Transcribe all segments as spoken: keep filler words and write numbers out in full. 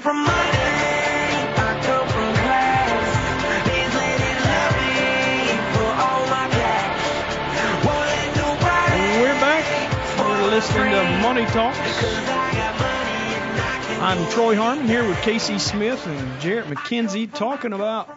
from money, I come from class. These ladies love me for all my cash. Won't let nobody. And we're back. We're listening to Money Talks. I'm Troy Harmon here with Casey Smith and Jarrett McKenzie talking about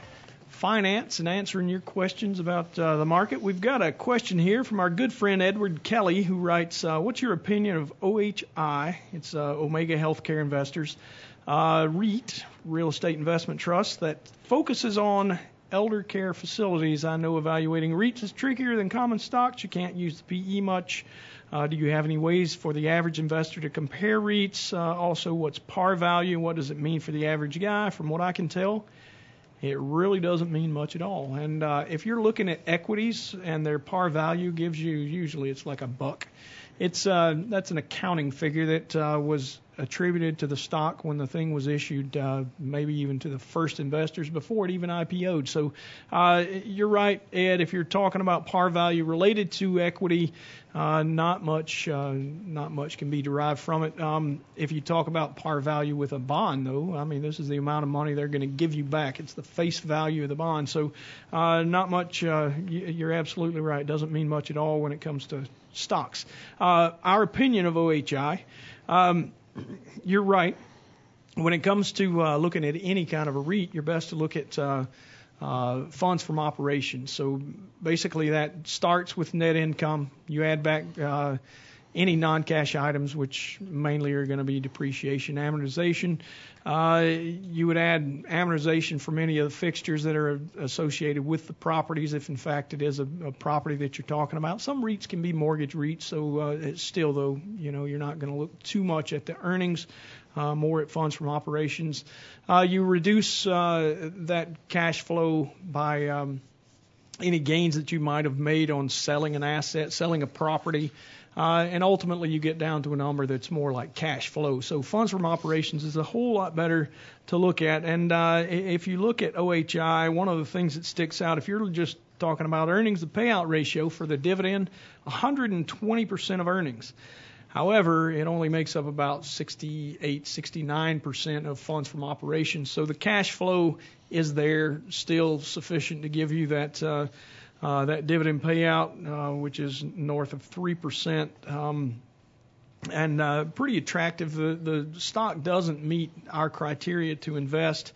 finance and answering your questions about uh, the market. We've got a question here from our good friend Edward Kelly, who writes, uh, what's your opinion of O H I? It's uh, Omega Healthcare Investors, uh, REIT, Real Estate Investment Trust, that focuses on elder care facilities. I know evaluating REITs is trickier than common stocks. You can't use the P E much. Uh, do you have any ways for the average investor to compare REITs? Uh, also, what's par value? What does it mean for the average guy? From what I can tell, it really doesn't mean much at all. And uh, if you're looking at equities and their par value gives you, usually it's like a buck. It's uh, that's an accounting figure that uh, was attributed to the stock when the thing was issued, uh, maybe even to the first investors before it even I P O'd. So uh, you're right, Ed. If you're talking about par value related to equity, uh, not much, uh, not much can be derived from it. Um, if you talk about par value with a bond, though, I mean, this is the amount of money they're going to give you back. It's the face value of the bond. So uh, not much. Uh, you're absolutely right. It doesn't mean much at all when it comes to stocks. Uh, our opinion of O H I. Um, You're right. When it comes to uh, looking at any kind of a REIT, you're best to look at uh, uh, funds from operations. So basically that starts with net income. You add back uh, any non-cash items, which mainly are going to be depreciation, amortization. Uh, you would add amortization from any of the fixtures that are associated with the properties, if in fact it is a, a property that you're talking about. Some REITs can be mortgage REITs, so uh, it's still, though, you know, you're not going to look too much at the earnings, uh, more at funds from operations. Uh, you reduce uh, that cash flow by um, any gains that you might have made on selling an asset, selling a property. Uh, and ultimately, you get down to a number that's more like cash flow. So funds from operations is a whole lot better to look at. And uh, if you look at O H I, one of the things that sticks out, if you're just talking about earnings, the payout ratio for the dividend, one hundred twenty percent of earnings. However, it only makes up about sixty-eight, sixty-nine percent of funds from operations. So the cash flow is there, still sufficient to give you that uh, Uh, that dividend payout, uh, which is north of three percent, um, and uh, pretty attractive. The, the stock doesn't meet our criteria to invest.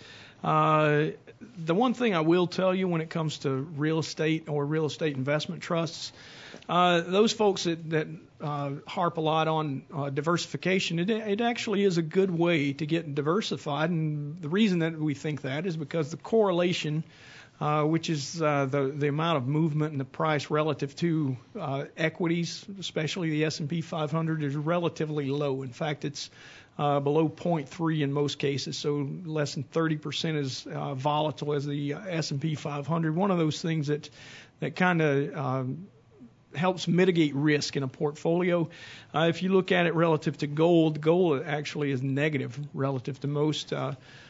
Uh, the one thing I will tell you when it comes to real estate or real estate investment trusts, uh, those folks that, that uh, harp a lot on uh, diversification, it, it actually is a good way to get diversified. And the reason that we think that is because the correlation, Uh, which is uh, the the amount of movement in the price relative to uh, equities, especially the S and P five hundred, is relatively low. In fact, it's uh, below zero point three in most cases, so less than thirty percent is uh, volatile as the S and P five hundred. One of those things that that kind of um, helps mitigate risk in a portfolio. Uh, if you look at it relative to gold, gold actually is negative relative to most Uh,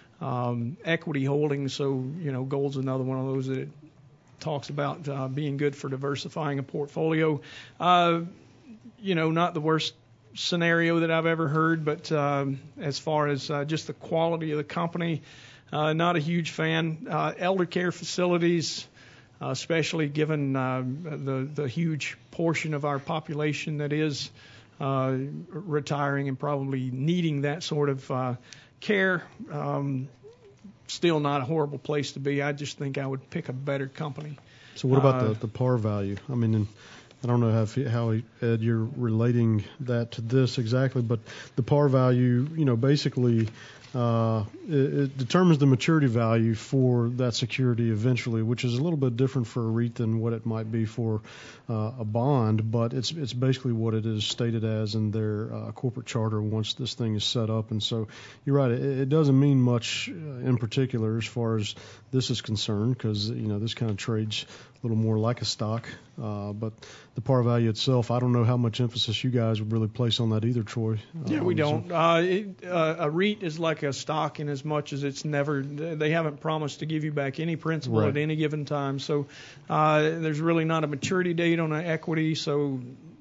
Um, equity holdings, so you know gold's another one of those that it talks about uh, being good for diversifying a portfolio. Uh, you know, not the worst scenario that I've ever heard, but um, as far as uh, just the quality of the company, uh, not a huge fan. Uh, elder care facilities, uh, especially given uh, the the huge portion of our population that is uh, retiring and probably needing that sort of uh, care, um, still not a horrible place to be. I just think I would pick a better company. So what about uh, the, the par value? I mean, and I don't know how, how, Ed, you're relating that to this exactly, but the par value, you know, basically uh, it, it determines the maturity value for that security eventually, which is a little bit different for a REIT than what it might be for uh, a bond, but it's it's basically what it is stated as in their uh, corporate charter once this thing is set up. And so you're right, it, it doesn't mean much in particular as far as this is concerned, because, you know, this kind of trades a little more like a stock. Uh, but the par value itself, I don't know how much emphasis you guys would really place on that either, Troy. Yeah, we um, don't. Uh, it, uh, a REIT is like a stock in as much as it's never, they haven't promised to give you back any principal right. at any given time. So uh, there's really not a maturity date on an equity. So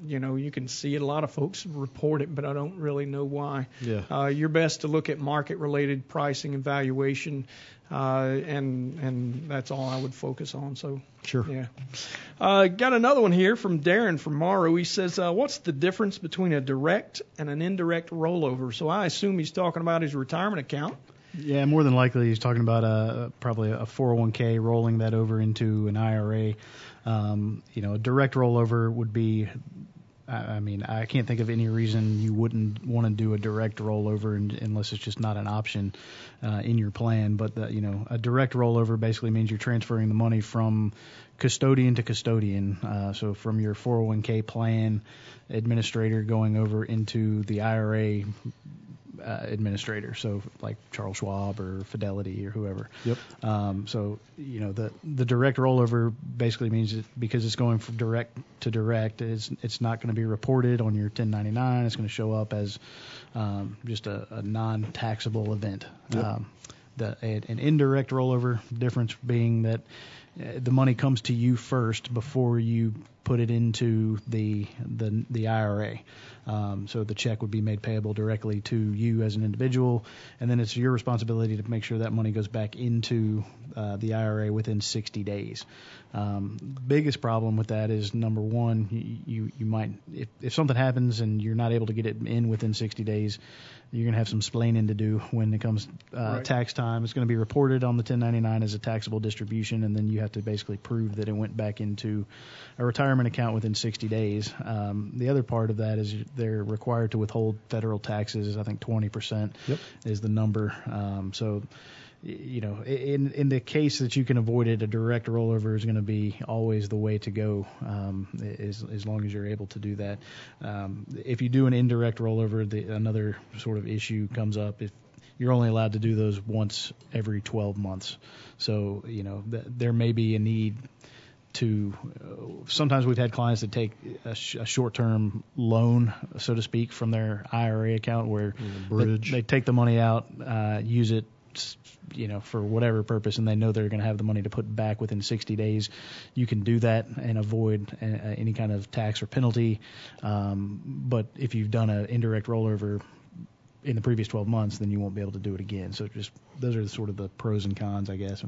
you know, you can see it. A lot of folks report it, but I don't really know why. Yeah. Uh, you're best to look at market-related pricing and valuation, uh, and and that's all I would focus on. So Sure. yeah. Uh, got another one here from Darren from Morrow. He says, uh, what's the difference between a direct and an indirect rollover? So I assume he's talking about his retirement account. Yeah, more than likely he's talking about a, probably a four oh one k, rolling that over into an I R A. Um, you know, a direct rollover would be, I, I mean, I can't think of any reason you wouldn't want to do a direct rollover in, unless it's just not an option uh, in your plan. But, the, you know, a direct rollover basically means you're transferring the money from custodian to custodian. Uh, so from your four oh one k plan administrator going over into the I R A Uh, administrator, so like Charles Schwab or Fidelity or whoever. Yep. Um, so you know the the direct rollover basically means that because it's going from direct to direct, it's it's not going to be reported on your ten ninety-nine. It's going to show up as um, just a, a non-taxable event. Yep. Um, the an indirect rollover difference being that uh, the money comes to you first before you put it into the the the I R A. Um, so the check would be made payable directly to you as an individual, and then it's your responsibility to make sure that money goes back into uh, the I R A within sixty days. Um, biggest problem with that is, number one, you you, you might if, if something happens and you're not able to get it in within sixty days, you're going to have some splaining to do when it comes uh, Right. tax time. It's going to be reported on the ten ninety-nine as a taxable distribution, and then you have to basically prove that it went back into a retirement account within sixty days. Um, the other part of that is they're required to withhold federal taxes. I think twenty percent Yep. is the number. Um, so, y- you know, in in the case that you can avoid it, a direct rollover is going to be always the way to go, um, as as long as you're able to do that. Um, if you do an indirect rollover, the, another sort of issue comes up. If you're only allowed to do those once every twelve months, so you know th- there may be a need to uh, sometimes we've had clients that take a, sh- a short-term loan, so to speak, from their I R A account where bridge. They, they take the money out, uh, use it, you know, for whatever purpose, and they know they're going to have the money to put back within sixty days. You can do that and avoid uh, any kind of tax or penalty. Um, but if you've done an indirect rollover in the previous twelve months, then you won't be able to do it again. So just those are the, sort of the pros and cons, I guess.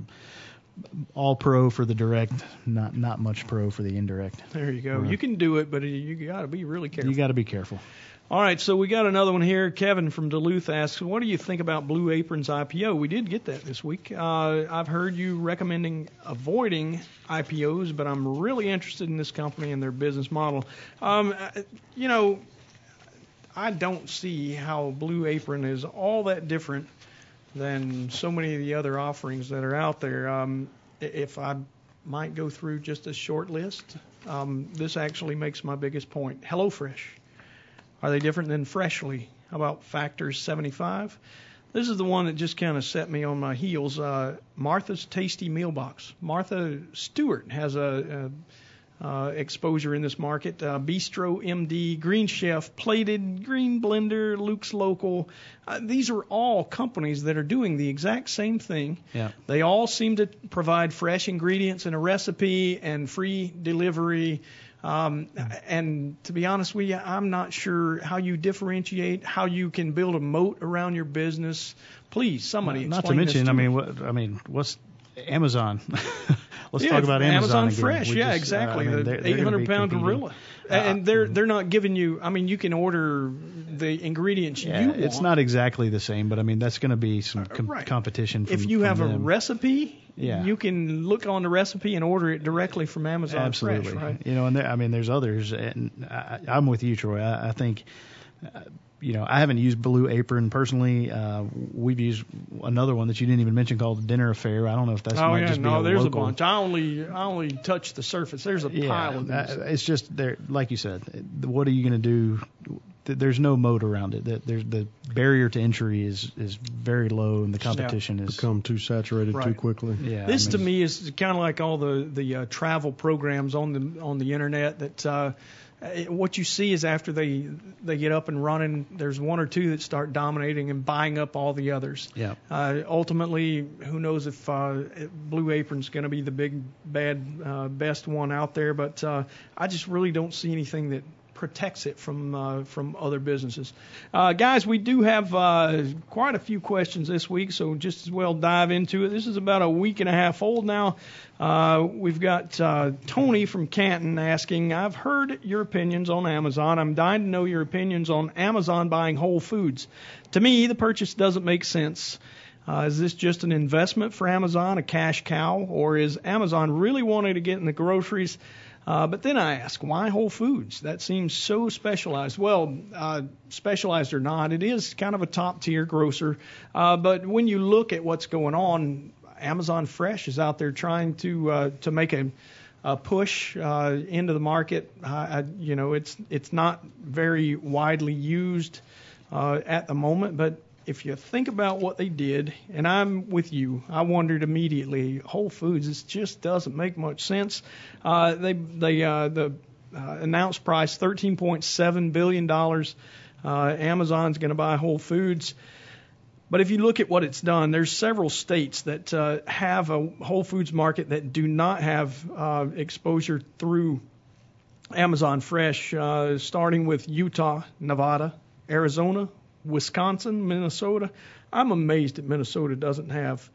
All pro for the direct, not not much pro for the indirect. There you go. Right. You can do it, but you got to be really careful. You got to be careful. All right, so we got another one here. Kevin from Duluth asks, what do you think about Blue Apron's I P O? We did get that this week. Uh, I've heard you recommending avoiding I P Os, but I'm really interested in this company and their business model. Um, you know, I don't see how Blue Apron is all that different than so many of the other offerings that are out there. Um, if I might go through just a short list, um, this actually makes my biggest point. HelloFresh. Are they different than Freshly? How about Factors seventy-five? This is the one that just kind of set me on my heels. Uh, Martha's Tasty Meal Box. Martha Stewart has a, a uh, exposure in this market. Uh, Bistro M D, Green Chef, Plated, Green Blender, Luke's Local. Uh, these are all companies that are doing the exact same thing. Yeah. They all seem to provide fresh ingredients in a recipe and free delivery. Um, and to be honest with you, I'm not sure how you differentiate, how you can build a moat around your business. Please, somebody Not to explain this mention, to I mean, me. what, I mean, what's Amazon? Let's Yeah, talk about Amazon. Amazon again. Fresh, We yeah, just, uh, exactly. I mean, they're- the they're gonna eight hundred be pound competing. gorilla, Uh, and they're they're not giving you. I mean, you can order the ingredients Yeah, you want. it's not exactly the same, but I mean that's going to be some com- right. competition. From, If you from have a them. recipe, Yeah. you can look on the recipe and order it directly from Amazon Absolutely, Fresh, right? you know, and there, I mean, there's others, and I, I'm with you, Troy. I, I think, uh, you know, I haven't used Blue Apron personally. Uh, we've used another one that you didn't even mention called Dinner Affair. I don't know if that's Oh might yeah, just be no, a there's local. a bunch. I only I only touched the surface. There's a Yeah, pile of these. uh, it's just there, like you said. What are you going to do? Th- There's no moat around it. That there's the barrier to entry is is very low, and the competition is. Become too saturated too Right. quickly. Yeah, This I to mean, me is kind of like all the the uh, travel programs on the on the internet. That uh, it- what you see is after they they get up and running, there's one or two that start dominating and buying up all the others. Yeah. Uh, ultimately, who knows if uh, Blue Apron's going to be the big bad uh, best one out there? But uh, I just really don't see anything that protects it from uh, from other businesses. Uh, guys, we do have uh, quite a few questions this week, so just as well dive into it. This is about a week and a half old now. Uh, we've got uh, Tony from Canton asking, I've heard your opinions on Amazon. I'm dying to know your opinions on Amazon buying Whole Foods. To me, the purchase doesn't make sense. Uh, is this just an investment for Amazon, a cash cow, or is Amazon really wanting to get in the groceries? Uh, but then I ask, why Whole Foods? That seems so specialized. Well, uh, specialized or not, it is kind of a top-tier grocer. Uh, but when you look at what's going on, Amazon Fresh is out there trying to uh, to make a, a push uh, into the market. Uh, I, you know, it's it's not very widely used uh, at the moment, but if you think about what they did, and I'm with you, I wondered immediately, Whole Foods, this just doesn't make much sense. Uh, they, they, uh, the uh, announced price, thirteen point seven billion dollars. Uh, Amazon's going to buy Whole Foods. But if you look at what it's done, there's several states that uh, have a Whole Foods market that do not have uh, exposure through Amazon Fresh, uh, starting with Utah, Nevada, Arizona, Wisconsin, Minnesota. I'm amazed that Minnesota doesn't have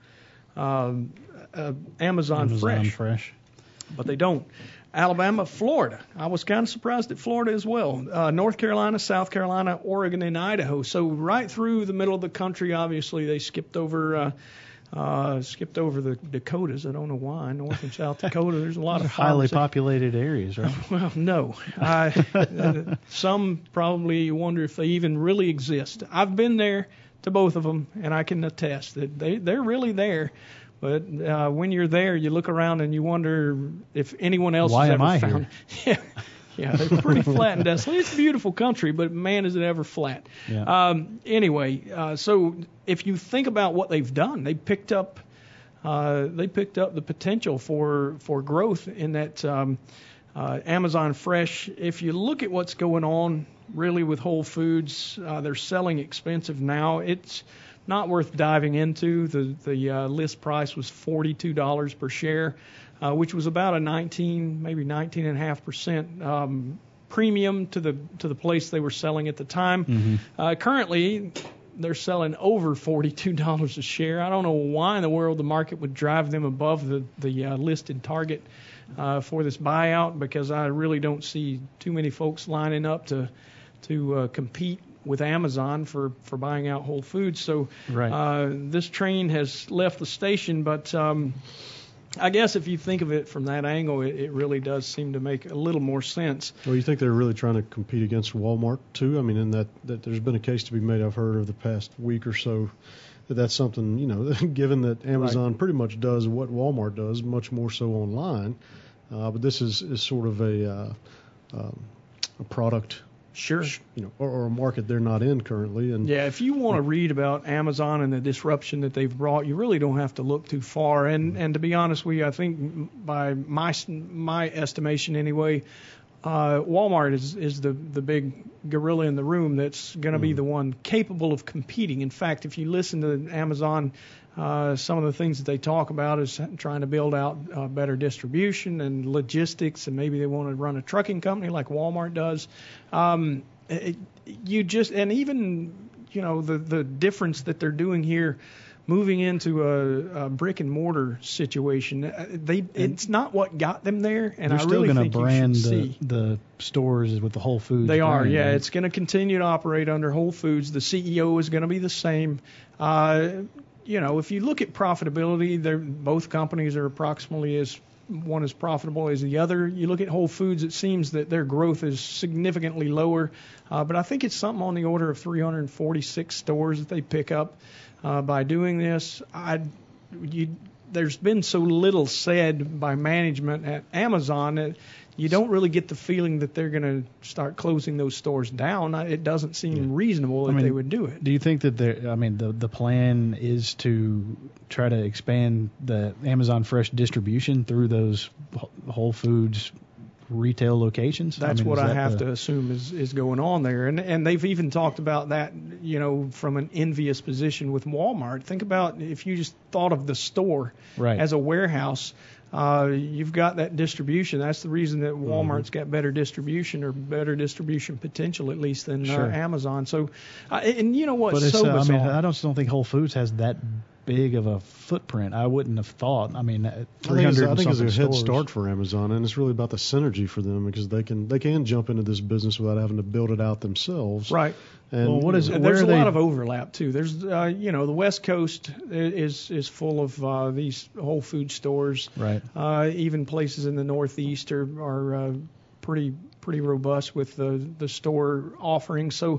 um, uh, Amazon, Amazon Fresh, Fresh, but they don't. Alabama, Florida. I was kind of surprised at Florida as well. Uh, North Carolina, South Carolina, Oregon, and Idaho. So right through the middle of the country, obviously they skipped over uh, uh, skipped over the Dakotas. I don't know why. North and South Dakota. There's a lot of highly farms. populated areas, right? Well, no. I, uh, some probably wonder if they even really exist. I've been there to both of them, and I can attest that they, they're really there. But uh, when you're there, you look around and you wonder if anyone else Why has am ever I found. here? Yeah, yeah, they're pretty flat and desolate. It's a beautiful country, but man, is it ever flat. Yeah. Um, anyway, uh, so if you think about what they've done, they picked up. Uh, they picked up the potential for, for growth in that um, uh, Amazon Fresh. If you look at what's going on really with Whole Foods, uh, they're selling expensive now. It's not worth diving into. The the uh, list price was forty-two dollars per share, uh, which was about a nineteen, maybe nineteen point five percent um, premium to the to the place they were selling at the time. Mm-hmm. Uh, currently, they're selling over forty-two dollars a share. I don't know why in the world the market would drive them above the, the uh, listed target uh, for this buyout, because I really don't see too many folks lining up to to uh, compete with Amazon for, for buying out Whole Foods. So Right. uh, this train has left the station, but um, I guess if you think of it from that angle, it, it really does seem to make a little more sense. Well, you think they're really trying to compete against Walmart too? I mean, in that, that there's been a case to be made, I've heard, of the past week or so, that that's something, you know, given that Amazon Right. pretty much does what Walmart does, much more so online. Uh, but this is, is sort of a uh, um, a product, Sure. you know, or, or a market they're not in currently. And Yeah, if you want to read about Amazon and the disruption that they've brought, you really don't have to look too far. And and to be honest with you, I think by my my estimation anyway, uh, Walmart is is the the big gorilla in the room that's going to be the one capable of competing. In fact, if you listen to Amazon, uh, some of the things that they talk about is trying to build out uh, better distribution and logistics, and maybe they want to run a trucking company like Walmart does. Um, it, you just and even you know the the difference that they're doing here, moving into a, a brick and mortar situation. uh, They it's not what got them there, and They're I still really going think to you brand should the, see. the stores with the Whole Foods. They are, brand, yeah. right? It's going to continue to operate under Whole Foods. The C E O is going to be the same. Uh, you know, if you look at profitability, they're both companies are approximately as one as profitable as the other. You look at Whole Foods, it seems that their growth is significantly lower, uh, but I think it's something on the order of three hundred forty-six stores that they pick up uh, by doing this. I, you, there's been so little said by management at Amazon that you don't really get the feeling that they're going to start closing those stores down. It doesn't seem reasonable that I mean, they would do it. Do you think that there? I mean, the the plan is to try to expand the Amazon Fresh distribution through those Whole Foods retail locations? That's I mean, what is I that have the, to assume is, is going on there. And and they've even talked about that, you know, from an envious position with Walmart. Think about if you just thought of the store Right. as a warehouse. uh, you've got that distribution. That's the reason that Walmart's got better distribution or better distribution potential, at least, than Sure. uh, Amazon. So, uh, and you know what's But it's, so uh, I bizarre? mean, I don't, just don't think Whole Foods has that big of a footprint. I wouldn't have thought. I mean, I think it's, three hundred I think it's a and head something start stores. for Amazon, and it's really about the synergy for them because they can they can jump into this business without having to build it out themselves. Right. And Well, what is And where there's are a they? lot of overlap too. There's, uh, you know, the West Coast is is full of uh, these Whole Food stores. Right. Uh, even places in the Northeast are are uh, pretty pretty robust with the the store offerings. So,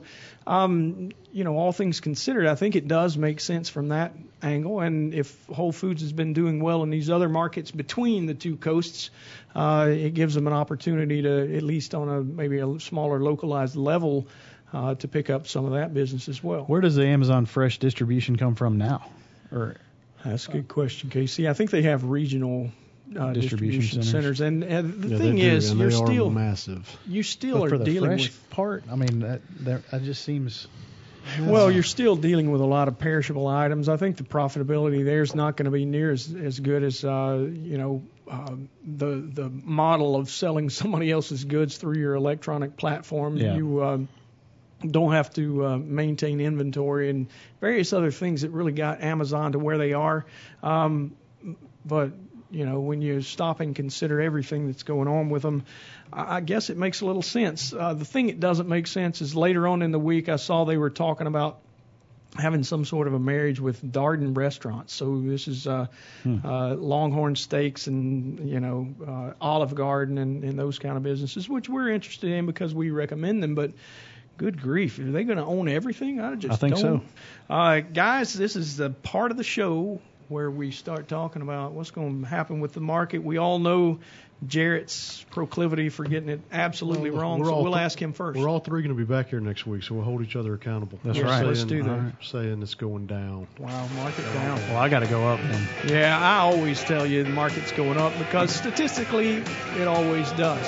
um, you know, all things considered, I think it does make sense from that angle. And if Whole Foods has been doing well in these other markets between the two coasts, uh, it gives them an opportunity to, at least on a maybe a smaller localized level, uh, to pick up some of that business as well. Where does the Amazon Fresh distribution come from now? Or That's a good question, Casey. I think they have regional uh, Distribution distribution, centers. centers, and, and the Yeah, thing they do, is, and you're they are still massive. you still but are for the dealing fresh with. part, I mean, that that, that just seems. Well, you're still dealing with a lot of perishable items. I think the profitability there is not going to be near as as good as uh, you know uh, the the model of selling somebody else's goods through your electronic platform. Yeah. You um, don't have to uh, maintain inventory and various other things that really got Amazon to where they are. Um, but you know, when you stop and consider everything that's going on with them, I I guess it makes a little sense. Uh, the thing that doesn't make sense is later on in the week, I saw they were talking about having some sort of a marriage with Darden restaurants. So this is uh, Hmm. uh, Longhorn Steaks and, you know, uh, Olive Garden and, and those kind of businesses, which we're interested in because we recommend them. But good grief, are they going to own everything? I just I think don't. so. Uh, guys, this is the part of the show where we start talking about what's going to happen with the market. We all know Jarrett's proclivity for getting it absolutely Well, wrong, we're so all we'll th- ask him first. We're all three going to be back here next week, so we'll hold each other accountable. That's Yes, right. let's Saying- do that. I'm saying it's going down. Wow, market down. Well, I got to go up then. Yeah, I always tell you the market's going up because statistically it always does.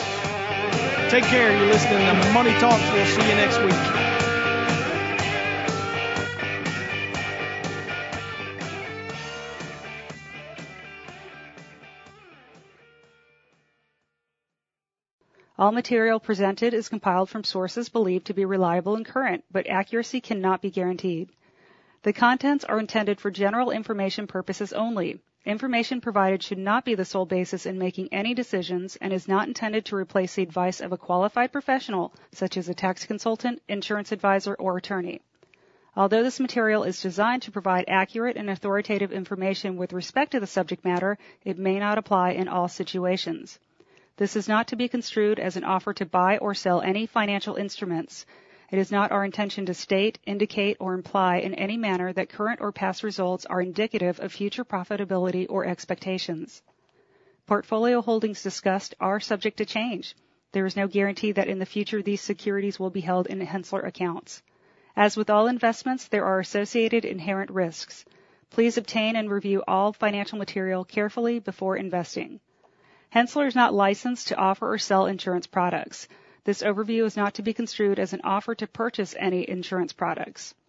Take care. You're listening to Money Talks. We'll see you next week. All material presented is compiled from sources believed to be reliable and current, but accuracy cannot be guaranteed. The contents are intended for general information purposes only. Information provided should not be the sole basis in making any decisions and is not intended to replace the advice of a qualified professional, such as a tax consultant, insurance advisor, or attorney. Although this material is designed to provide accurate and authoritative information with respect to the subject matter, it may not apply in all situations. This is not to be construed as an offer to buy or sell any financial instruments. It is not our intention to state, indicate, or imply in any manner that current or past results are indicative of future profitability or expectations. Portfolio holdings discussed are subject to change. There is no guarantee that in the future these securities will be held in Hensler accounts. As with all investments, there are associated inherent risks. Please obtain and review all financial material carefully before investing. Hensler is not licensed to offer or sell insurance products. This overview is not to be construed as an offer to purchase any insurance products.